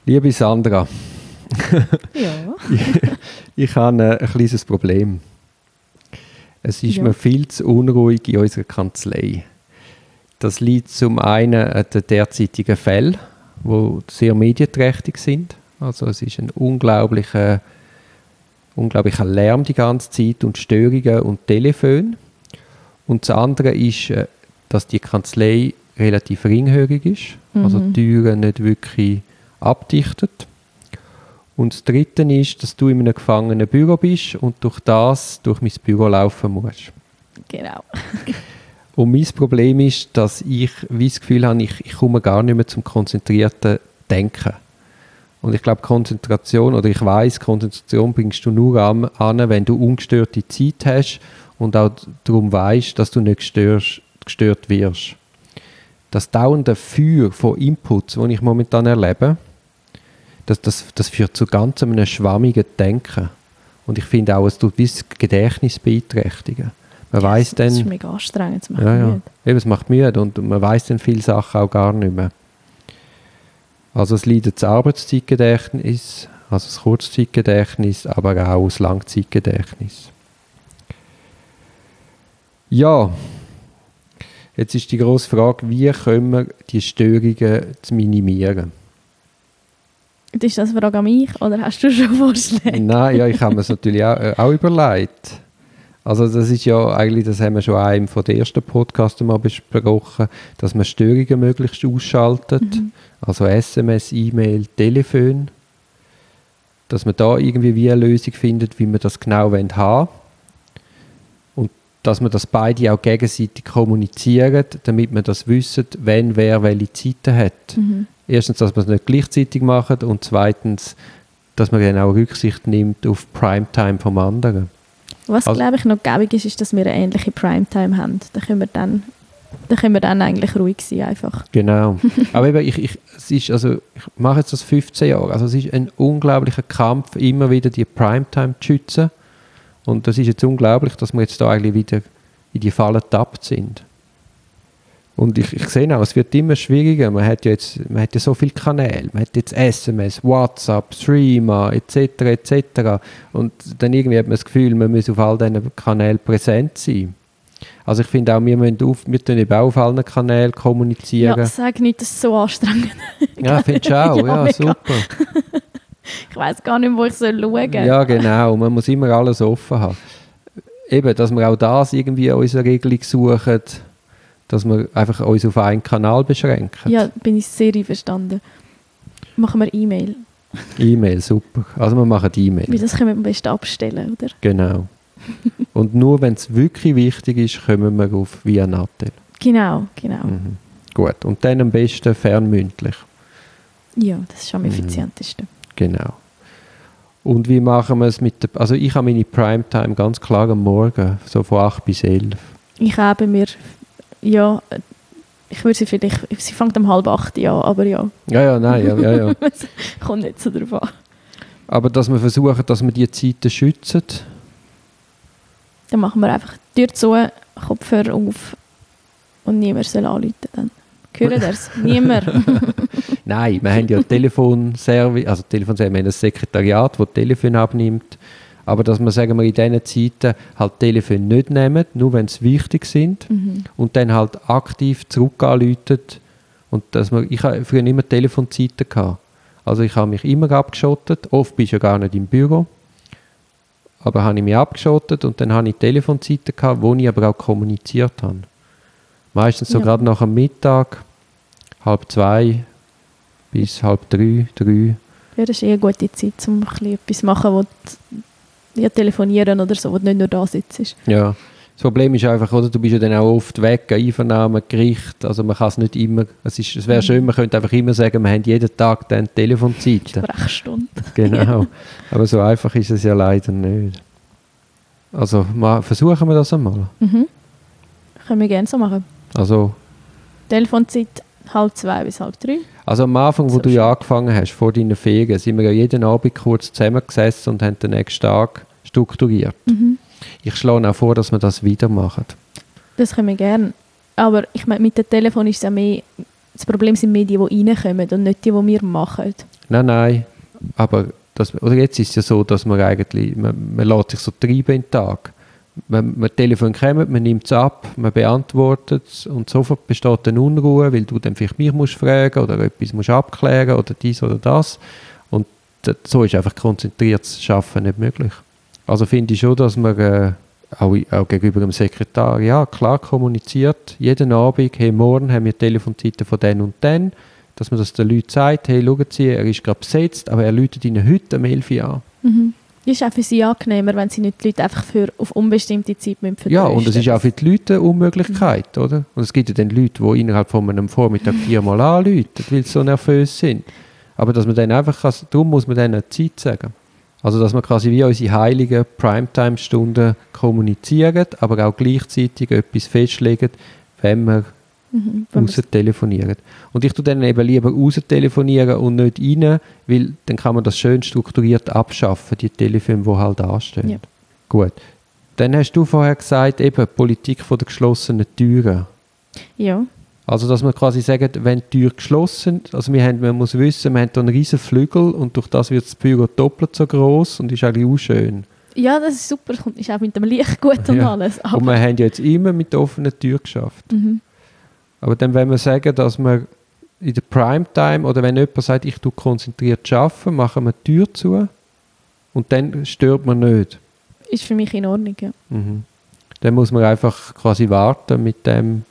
Liebe Sandra, Ja. ich habe ein kleines Problem. Es ist mir viel zu unruhig in unserer Kanzlei. Das liegt zum einen an den derzeitigen Fällen, die sehr medienträchtig sind. Also es ist ein unglaublicher Lärm die ganze Zeit und Störungen und Telefon. Und das andere ist, dass die Kanzlei relativ ringhörig ist, also die Türen nicht wirklich abdichtet. Und das Dritte ist, dass du in einem gefangenen Büro bist und durch mein Büro laufen musst. Genau. Und mein Problem ist, dass ich das Gefühl habe, ich komme gar nicht mehr zum konzentrierten Denken. Und ich glaube, Konzentration bringst du nur an, wenn du ungestörte Zeit hast und auch darum weißt, dass du nicht gestört wirst. Das dauernde Feuer von Inputs, das ich momentan erlebe, das führt zu ganz einem schwammigen Denken. Und ich finde auch, es tut das Gedächtnis beeinträchtigen. Das ist mega anstrengend, es macht müde. Ja. Eben, es macht müde und man weiss dann viele Sachen auch gar nicht mehr. Also es leidet das Arbeitszeitgedächtnis, also das Kurzzeitgedächtnis, aber auch das Langzeitgedächtnis. Ja, jetzt ist die grosse Frage, wie können wir die Störungen minimieren? Ist das eine Frage an mich oder hast du schon Vorschläge? Nein, ja, ich habe mir es natürlich auch überlegt. Also das ist ja eigentlich, das haben wir schon in einem von den ersten Podcasts mal besprochen, dass man Störungen möglichst ausschaltet. Also SMS, E-Mail, Telefon. Dass man da irgendwie wie eine Lösung findet, wie man das genau haben wollen. Und dass man das beide auch gegenseitig kommunizieren, damit man das wissen, wenn wer welche Zeiten hat. Erstens, dass man es nicht gleichzeitig macht und zweitens, dass man dann auch Rücksicht nimmt auf die Primetime vom anderen. Was, glaube ich, noch gäbig ist, dass wir eine ähnliche Primetime haben. Da können wir dann eigentlich ruhig sein. Einfach. Genau. Aber eben, ich mache jetzt das 15 Jahre. Also es ist ein unglaublicher Kampf, immer wieder die Primetime zu schützen. Und das ist jetzt unglaublich, dass wir jetzt da eigentlich wieder in die Falle getappt sind. Und ich sehe auch, es wird immer schwieriger. Man hat ja so viele Kanäle. Man hat jetzt SMS, WhatsApp, Streamer etc. etc. Und dann irgendwie hat man das Gefühl, man muss auf all diesen Kanälen präsent sein. Also ich finde auch, wir tun eben auch auf allen Kanälen kommunizieren. Ja, sag nicht, das ist so anstrengend. Ja, findest du auch? Ja, super. Ich weiss gar nicht, wo ich schauen soll. Ja, genau. Man muss immer alles offen haben. Eben, dass wir auch das irgendwie in unserer Regelung suchen, dass wir einfach uns auf einen Kanal beschränken. Ja, bin ich sehr einverstanden. Machen wir E-Mail. E-Mail, super. Also wir machen E-Mail. Weil das können wir am besten abstellen, oder? Genau. Und nur wenn es wirklich wichtig ist, kommen wir auf via Natel. Genau. Gut, und dann am besten fernmündlich. Ja, das ist am effizientesten. Genau. Und wie machen wir es mit der... Also ich habe meine Primetime ganz klar am Morgen, so von 8 bis 11. Ich habe mir... Ja, ich würde sie fängt um 7:30 an, aber ja. Ja. Kommt nicht so drauf an. Aber dass wir versuchen, dass wir die Zeiten schützen. Dann machen wir einfach die Tür zu, Kopfhörer auf und niemand soll anrufen dann. Hört ihr es? Niemand. Nein, wir haben ja Telefonservice, wir haben ein Sekretariat, das Telefon abnimmt. Aber dass wir, sagen wir, in diesen Zeiten halt Telefon nicht nehmen, nur wenn sie wichtig sind. Und dann halt aktiv zurück anrufen. Und ich habe früher immer Telefonzeiten gehabt. Also ich habe mich immer abgeschottet. Oft bist du ja gar nicht im Büro. Aber habe ich mich abgeschottet und dann habe ich Telefonzeiten gehabt, wo ich aber auch kommuniziert habe. Meistens so gerade nach dem Mittag, 1:30 bis 2:30, 3. Ja, das ist eine gute Zeit, um etwas zu machen, wo telefonieren oder so, wo du nicht nur da sitzt. Ja, das Problem ist einfach, oder, du bist ja dann auch oft weg, Einvernahmen, Gericht, also man kann es nicht immer, es wäre schön, man könnte einfach immer sagen, wir haben jeden Tag dann Telefonzeiten. Sprechstunde. Genau, aber so einfach ist es ja leider nicht. Also versuchen wir das einmal. Können wir gerne so machen. Also Telefonzeit 1:30 bis 2:30. Also am Anfang, wo so du ja angefangen hast, vor deinen Ferien, sind wir ja jeden Abend kurz zusammengesessen und haben den nächsten Tag strukturiert. Ich schlage auch vor, dass wir das wieder machen. Das können wir gerne. Aber ich meine, mit dem Telefon ist es ja mehr das Problem sind mehr die reinkommen und nicht die wir machen. Nein. Aber oder jetzt ist es ja so, dass man eigentlich, man lässt sich so treiben in den Tag. Man Telefon kommt, man nimmt es ab, man beantwortet es und sofort besteht eine Unruhe, weil du dann vielleicht mich musst fragen oder etwas musst abklären oder dies oder das. Und so ist einfach konzentriertes Arbeiten nicht möglich. Also finde ich schon, dass man auch gegenüber dem Sekretär klar kommuniziert, jeden Abend, hey, morgen haben wir Telefonzeiten von den und den, dass man das den Leuten sagt, hey, schauen Sie, er ist gerade besetzt, aber er läutet Ihnen heute um 11 Uhr an. Mhm. Das ist auch für sie angenehmer, wenn sie nicht die Leute einfach auf unbestimmte Zeit vertrösten. Ja, und es ist auch für die Leute eine Unmöglichkeit, oder? Und es gibt ja dann Leute, die innerhalb von einem Vormittag 4-mal anrufen, weil sie so nervös sind. Aber dass man dann einfach, darum muss man denen eine Zeit sagen. Also dass man quasi wie unsere heiligen Primetime-Stunden kommunizieren, aber auch gleichzeitig etwas festlegen, wenn wir raus telefonieren. Und ich tue dann eben lieber raus telefonieren und nicht rein, weil dann kann man das schön strukturiert abschaffen, die Telefone, die halt anstehen. Ja. Gut. Dann hast du vorher gesagt, eben Politik von der geschlossenen Türen. Ja. Also dass man quasi sagt, wenn die Tür geschlossen ist, also man muss wissen, wir haben hier einen riesen Flügel und durch das wird das Büro doppelt so gross und ist eigentlich auch schön. Ja, das ist super, ist auch mit dem Licht gut und alles. Aber und wir haben ja jetzt immer mit der offenen Tür geschafft. Mhm. Aber dann, wenn wir sagen, dass wir in der Primetime oder wenn jemand sagt, ich tue konzentriert arbeiten, machen wir die Tür zu und dann stört man nicht. Ist für mich in Ordnung, ja. Mhm. Dann muss man einfach quasi warten mit dem.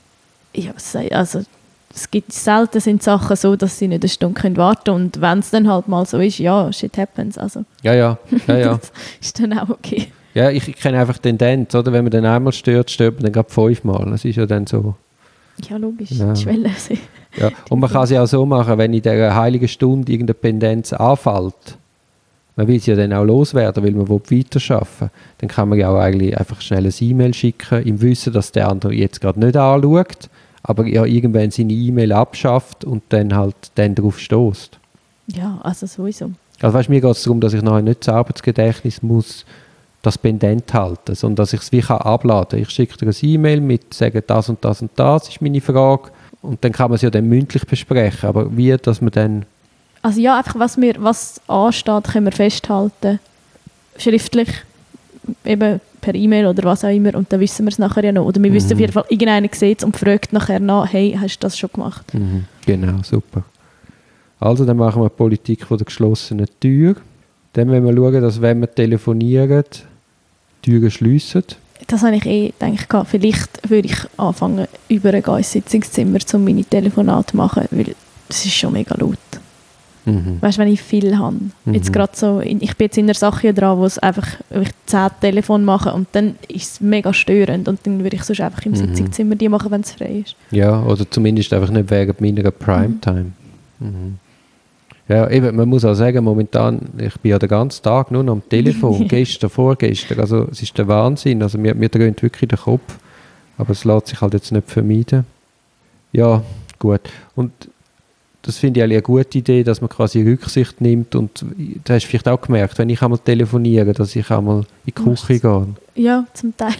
Ja, also es gibt selten sind Sachen so, dass sie nicht eine Stunde warten können und wenn es dann halt mal so ist, ja, shit happens. Also. Ja. Das ist dann auch okay. Ja, ich kenne einfach den Tendenz, oder? Wenn man dann einmal stört man dann gerade 5-mal. Das ist ja dann so. Ja, logisch. Ja. Die Schwelle. Ja. Und man kann es ja auch so machen, wenn in dieser heiligen Stunde irgendeine Pendenz anfällt, man will sie ja dann auch loswerden, weil man weiterarbeiten will, dann kann man ja auch eigentlich einfach schnell ein E-Mail schicken, im Wissen, dass der andere jetzt gerade nicht anschaut, aber ja irgendwann seine E-Mail abschafft und dann halt darauf stößt. Ja, also sowieso. Also weißt, mir geht es darum, dass ich nachher nicht das Arbeitsgedächtnis muss das pendent halten, sondern dass ich es wie abladen kann. Ich schicke dir ein E-Mail mit, sage das und das und das ist meine Frage und dann kann man es ja dann mündlich besprechen, aber wie, dass man dann... Also ja, einfach was ansteht, können wir festhalten, schriftlich, eben per E-Mail oder was auch immer und dann wissen wir es nachher ja noch. Oder wir wissen auf jeden Fall, irgendeiner sieht es und fragt nachher nach, hey, hast du das schon gemacht? Mhm. Genau, super. Also dann machen wir Politik von der geschlossenen Tür. Dann wollen wir schauen, dass wenn wir telefonieren, Türen schliessen. Das habe ich gedacht, vielleicht würde ich anfangen, übergehen ins Sitzungszimmer, um meine Telefonate zu machen, weil es ist schon mega laut. Mhm. Weißt du, wenn ich viel habe. Jetzt gerade so, ich bin jetzt in einer Sache dran, wo ich 10 Telefone mache und dann ist es mega störend und dann würde ich sonst einfach im Sitzungszimmer die machen, wenn es frei ist. Ja, oder zumindest einfach nicht wegen meiner Primetime. Mhm. Ja, eben, man muss auch sagen, momentan, ich bin ja den ganzen Tag nur noch am Telefon, gestern, vorgestern, also es ist der Wahnsinn, also mir dröhnt wirklich der Kopf, aber es lässt sich halt jetzt nicht vermeiden. Ja, gut. Und das finde ich eigentlich eine gute Idee, dass man quasi Rücksicht nimmt und du hast vielleicht auch gemerkt, wenn ich einmal telefoniere, dass ich einmal in die Küche gehe. Ja, zum Teil.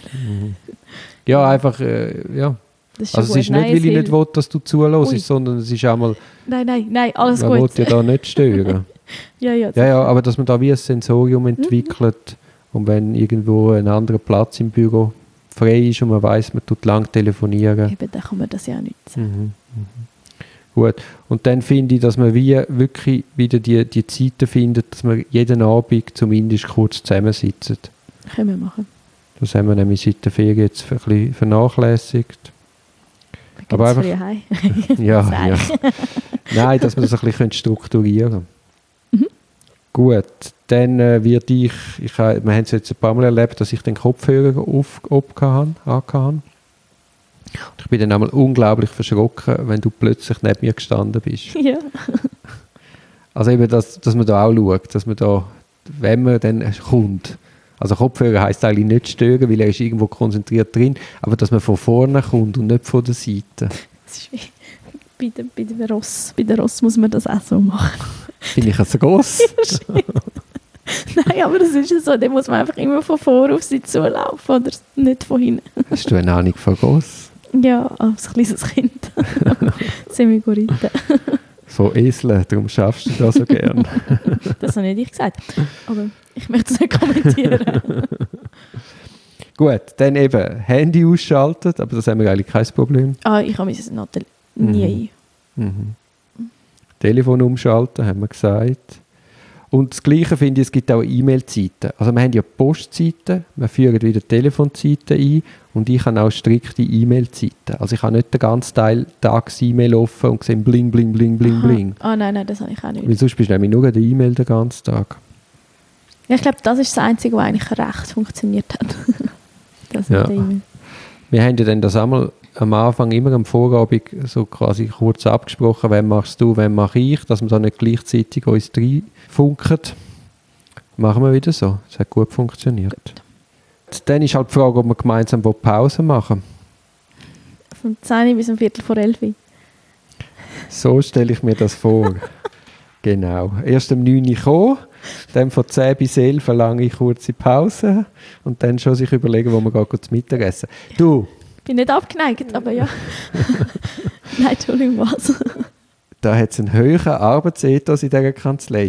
Ja, einfach, ja. Also es ist nicht, weil ich nicht will, dass du zuhörst, sondern es ist einmal... Nein, alles man gut. Man will ja da nicht stören. ja, aber dass man da wie ein Sensorium entwickelt und wenn irgendwo ein anderer Platz im Büro frei ist und man weiss, man tut lang telefonieren. Eben, dann kann man das ja nicht sagen. Gut. Und dann finde ich, dass man wirklich wieder die Zeiten findet, dass wir jeden Abend zumindest kurz zusammensitzen. Können wir machen. Das haben wir nämlich seit der Ferien jetzt ein bisschen vernachlässigt. Aber einfach, ja. Nein, dass wir das ein bisschen strukturieren können. Gut, dann wir haben es jetzt ein paar Mal erlebt, dass ich den Kopfhörer angehabt. Ich bin dann einmal unglaublich verschrocken, wenn du plötzlich neben mir gestanden bist. Ja. Also eben, dass man da auch schaut, dass man da, wenn man dann kommt, also Kopfhörer heisst eigentlich nicht stören, weil er ist irgendwo konzentriert drin, aber dass man von vorne kommt und nicht von der Seite. Das ist wie bei der Ross. Bei der Ross muss man das auch so machen. Bin ich also gross? Nein, aber das ist ja so, da muss man einfach immer von vor auf sie zulaufen oder nicht von hinten. Hast du eine Ahnung von gross? Ja, als kleines Kind. Semiguriten. Von Eseln, darum schaffst du das so gern. Das habe nicht ich gesagt. Aber ich möchte es nicht kommentieren. Gut, dann eben Handy ausschalten, aber das haben wir eigentlich kein Problem. Ich habe mein Nattel nie. Telefon umschalten, haben wir gesagt. Und das Gleiche finde ich, es gibt auch E-Mail-Zeiten. Also wir haben ja Postzeiten, wir führen wieder Telefonzeiten ein und ich habe auch strikte E-Mail-Zeiten. Also ich habe nicht den ganzen Tag das E-Mail offen und sehe bling, bling, bling, bling, bling. Nein, das habe ich auch nicht. Weil sonst bist du nämlich nur an der E-Mail den ganzen Tag. Ja, ich glaube, das ist das Einzige, was eigentlich recht funktioniert hat. Das Ja. mit der E-Mail. Wir haben ja dann das einmal am Anfang immer am Vorabend so quasi kurz abgesprochen, wann machst du, wann mache ich, dass wir dann nicht gleichzeitig uns reinfunken. Machen wir wieder so. Das hat gut funktioniert. Gut. Dann ist halt die Frage, ob wir gemeinsam Pause machen. Von 10 bis um 11:15. So stelle ich mir das vor. Genau. Erst um 9 Uhr kommen, dann von 10 bis 11 eine lange kurze Pause und dann schon sich überlegen, wo wir gerade zum Mittagessen. Du! Ich bin nicht abgeneigt, aber ja. Nein, Entschuldigung, was? Da hat es einen höheren Arbeitsethos in dieser Kanzlei.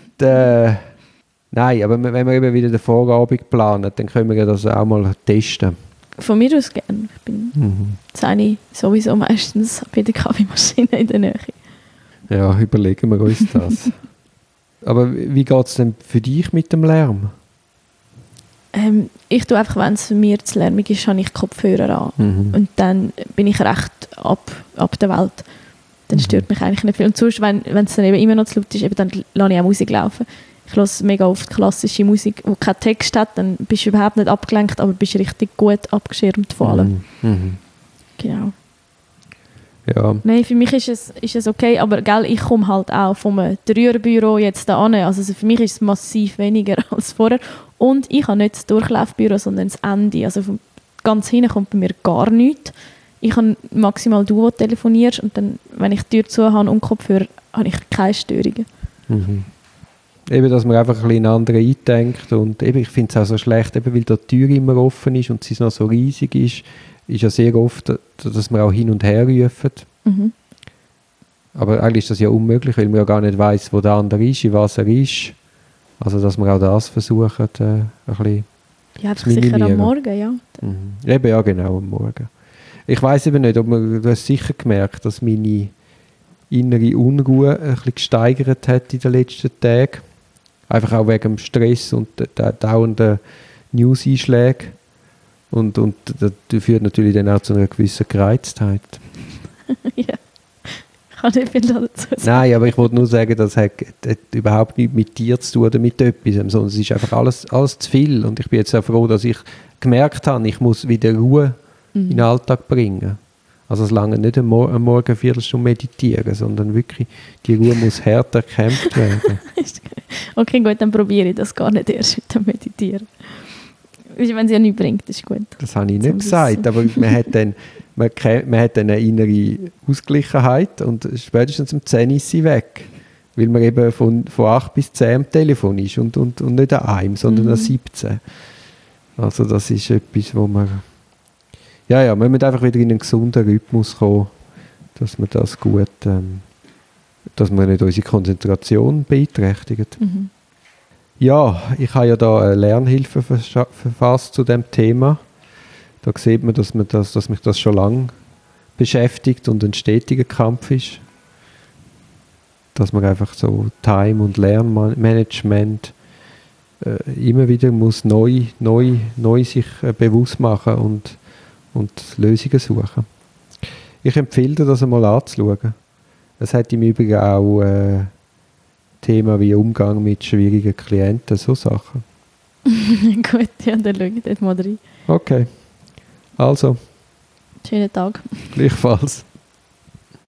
Nein, aber wenn wir eben wieder den Vorabend planen, dann können wir ja das auch mal testen. Von mir aus gerne. Ich bin 10 sowieso meistens bei der Kaffeemaschine in der Nähe. Ja, überlegen wir uns das. Aber wie geht es denn für dich mit dem Lärm? Ich tue einfach, wenn es für mir zu lärmig ist, habe ich Kopfhörer an. Und dann bin ich recht ab der Welt. Dann stört mich eigentlich nicht viel. Und sonst, wenn es dann eben immer noch zu laut ist, eben, dann lasse ich auch Musik laufen. Ich höre mega oft klassische Musik, die keinen Text hat, dann bist du überhaupt nicht abgelenkt, aber bist richtig gut abgeschirmt von allem. Genau. Ja. Nein, für mich ist es okay, aber gell, ich komme halt auch vom 3er-Büro jetzt da an. Also für mich ist es massiv weniger als vorher. Und ich habe nicht das Durchlaufbüro, sondern das Ende. Also ganz hinten kommt bei mir gar nichts. Ich habe maximal du, wo telefonierst, und dann, wenn ich die Tür zu habe und Kopfhörer, habe ich keine Störungen. Eben, dass man einfach ein bisschen anderen eindenkt. Und eben, ich finde es auch so schlecht, eben, weil da die Tür immer offen ist und sie noch so riesig ist ja sehr oft, dass wir auch hin und her rufen. Aber eigentlich ist das ja unmöglich, weil man ja gar nicht weiss, wo der andere ist, in was er ist. Also, dass wir auch das versuchen, ein bisschen ja, einfach sicher am Morgen, ja. Eben, ja, genau, am Morgen. Ich weiss eben nicht, du hast sicher gemerkt, dass meine innere Unruhe ein bisschen gesteigert hat in den letzten Tagen. Einfach auch wegen dem Stress und der dauernden News-Einschläge. Und das führt natürlich dann auch zu einer gewissen Gereiztheit. Ja, ich kann nicht viel dazu sagen. Nein, aber ich wollte nur sagen, das hat überhaupt nichts mit dir zu tun oder mit etwas, sondern es ist einfach alles zu viel. Und ich bin jetzt auch froh, dass ich gemerkt habe, ich muss wieder Ruhe in den Alltag bringen. Also es lange nicht am Morgen eine Viertelstunde meditieren, sondern wirklich, die Ruhe muss härter erkämpft werden. Okay, gut, dann probiere ich das gar nicht erst mit dem Meditieren. Wenn es ja nichts bringt, ist gut. Das habe ich nicht gesagt, aber man hat dann eine innere Ausgleichheit und spätestens um 10 ist sie weg. Weil man eben von 8 bis 10 am Telefon ist und nicht an einem, sondern an 17. Also das ist etwas, wo man... Ja, man muss einfach wieder in einen gesunden Rhythmus kommen, dass man das gut... dass man nicht unsere Konzentration beeinträchtigt. Ja, ich habe ja da eine Lernhilfe verfasst zu dem Thema. Da sieht man, dass mich das schon lange beschäftigt und ein stetiger Kampf ist. Dass man einfach so Time- und Lernmanagement immer wieder muss neu sich bewusst machen und Lösungen suchen. Ich empfehle dir, das einmal anzuschauen. Es hat im Übrigen auch Thema wie Umgang mit schwierigen Klienten, so Sachen. Gut, ja, dann schaue ich dort mal rein. Okay. Also. Schönen Tag. Gleichfalls.